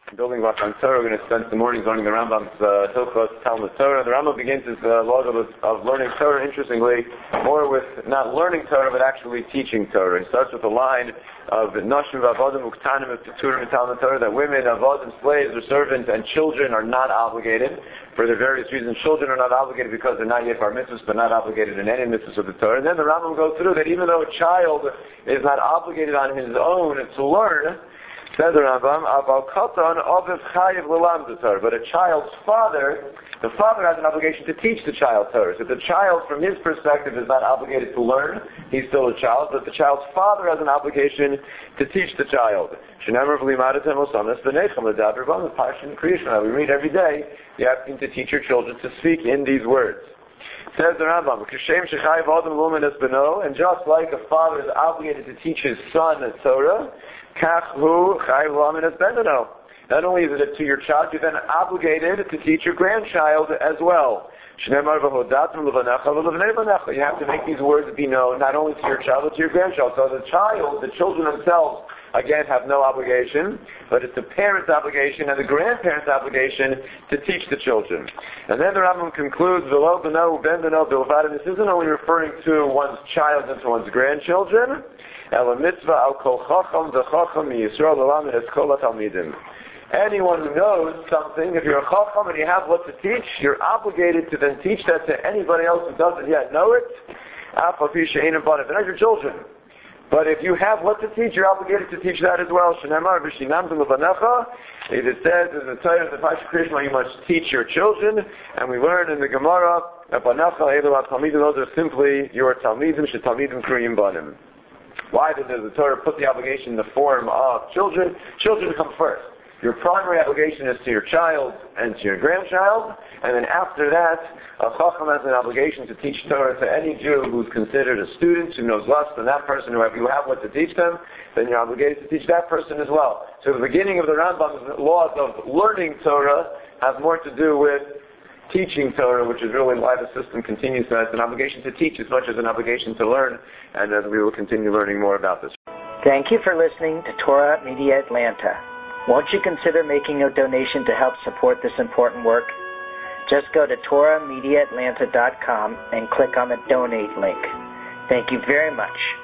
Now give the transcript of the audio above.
Building block on Torah. We're going to spend the mornings learning the Rambam's Hilchos Talmud Torah. The Rambam begins his laws of learning Torah, interestingly, more with not learning Torah, but actually teaching Torah. He starts with a line of Nashim v'avodim uktanim v'turim Talmud Torah, that women, avodim, slaves, or servants, and children are not obligated for the various reasons. Children are not obligated because they're not yet bar mitzvahs, but not obligated in any mitzvahs of the Torah. And then the Rambam goes through that even though a child is not obligated on his own to learn, says the Rambam, but a child's father, the father has an obligation to teach the child Torah. So the child, from his perspective, is not obligated to learn. He's still a child, but the child's father has an obligation to teach the child. We read every day, you have to teach your children to speak in these words. Says the Rambam, and just like a father is obligated to teach his son Torah, not only is it to your child, you're then obligated to teach your grandchild as well. You have to make these words be known not only to your child, but to your grandchild. So the children themselves, again, have no obligation, but it's the parent's obligation and the grandparent's obligation to teach the children. And then the Rambam concludes, this isn't only referring to one's child and to one's grandchildren. Anyone who knows something, if you're a chacham and you have what to teach, you're obligated to then teach that to anybody else who doesn't yet know it. They're not your children. But if you have what to teach, you're obligated to teach that as well. It says in the Torah, the Pasuk Krishma, you must teach your children. And we learn in the Gemara, those are simply your talmidim, shetalmidim kriyim banim. Why does the Torah put the obligation in the form of children? Children come first. Your primary obligation is to your child and to your grandchild, and then after that, a chacham has an obligation to teach Torah to any Jew who's considered a student, who knows less than that person, if you have what to teach them, then you're obligated to teach that person as well. So the beginning of the Rambam's laws of learning Torah have more to do with teaching Torah, which is really why the system continues to have an obligation to teach as much as an obligation to learn, and we will continue learning more about this. Thank you for listening to Torah Media Atlanta. Won't you consider making a donation to help support this important work? Just go to TorahMediaAtlanta.com and click on the donate link. Thank you very much.